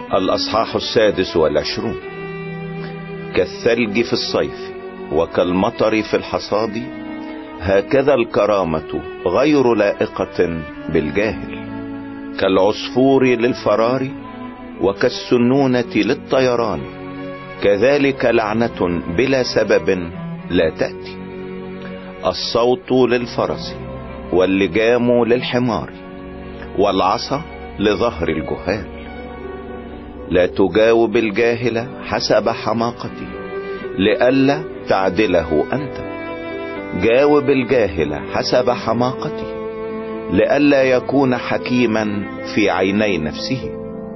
الأصحاح 26. كالثلج في الصيف وكالمطر في الحصاد، هكذا الكرامة غير لائقة بالجاهل. كالعصفور للفرار وكالسنونة للطيران، كذلك لعنة بلا سبب لا تأتي. الصوت للفرس واللجام للحمار والعصا لظهر الجهال. لا تجاوب الجاهل حسب حماقته لئلا تعدله أنت. جاوب الجاهل حسب حماقته لئلا يكون حكيما في عيني نفسه.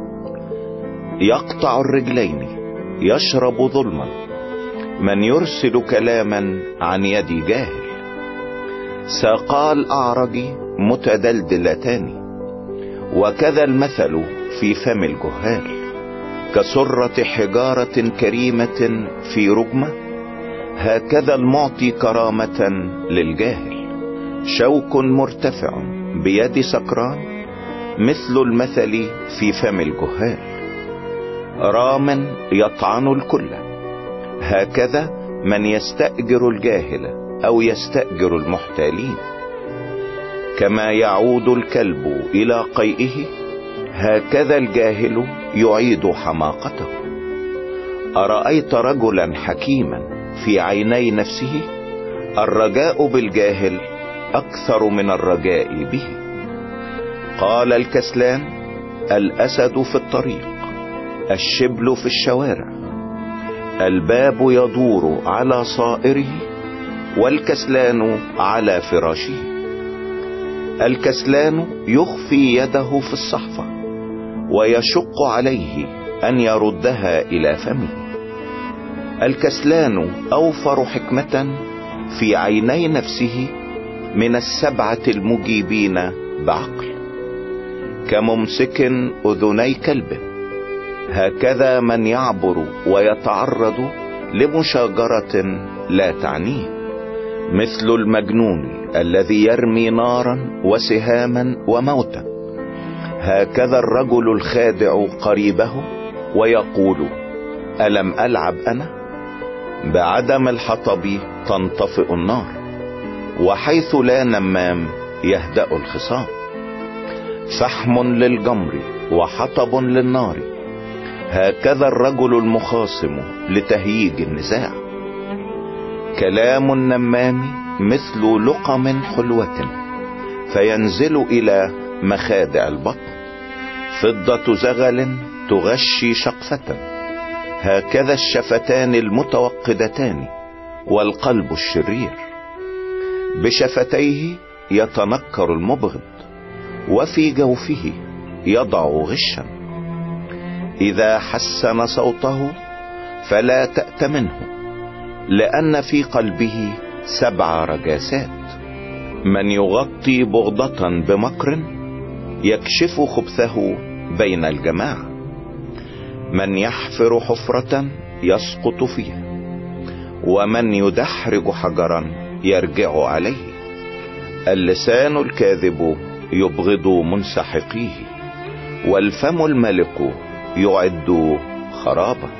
يقطع الرجلين يشرب ظلما، من يرسل كلاما عن يد جاهل. ساقا الأعرج متدلدلتان، وكذا المثل في فم الجهال. كسرة حجارة كريمة في رجمة، هكذا المعطي كرامة للجاهل. شوك مرتفع بيد سكران، مثل المثل في فم الجهال. رام يطعن الكل، هكذا من يستأجر الجاهل أو يستأجر المحتالين. كما يعود الكلب إلى قيئه، هكذا الجاهل يعيد حماقته. أرأيت رجلا حكيما في عيني نفسه؟ الرجاء بالجاهل أكثر من الرجاء به. قال الكسلان: الأسد في الطريق، الشبل في الشوارع. الباب يدور على صائره، والكسلان على فراشه. الكسلان يخفي يده في الصحفة، ويشق عليه أن يردها إلى فمه. الكسلان أوفر حكمة في عيني نفسه من 7 المجيبين بعقل. كممسك أذني كلب، هكذا من يعبر ويتعرض لمشاجرة لا تعنيه. مثل المجنون الذي يرمي نارا وسهاما وموتا، هكذا الرجل الخادع قريبه ويقول: ألم ألعب أنا؟ بعدم الحطب تنطفئ النار، وحيث لا نمام يهدأ الخصام. فحم للجمر وحطب للنار، هكذا الرجل المخاصم لتهييج النزاع. كلام النمام مثل لقم حلوة، فينزل إلى مخادع البطن. فضة زغل تغشي شقفة، هكذا الشفتان المتوقدتان والقلب الشرير. بشفتيه يتنكر المبغض، وفي جوفه يضع غشا. إذا حسن صوته فلا تأتمنه، لأن في قلبه 7 رجاسات. من يغطي بغضة بمكر يكشف خبثه بين الجماعة. من يحفر حفرة يسقط فيها، ومن يدحرج حجرا يرجع عليه. اللسان الكاذب يبغض منسحقيه، والفم الملق يعد خرابه.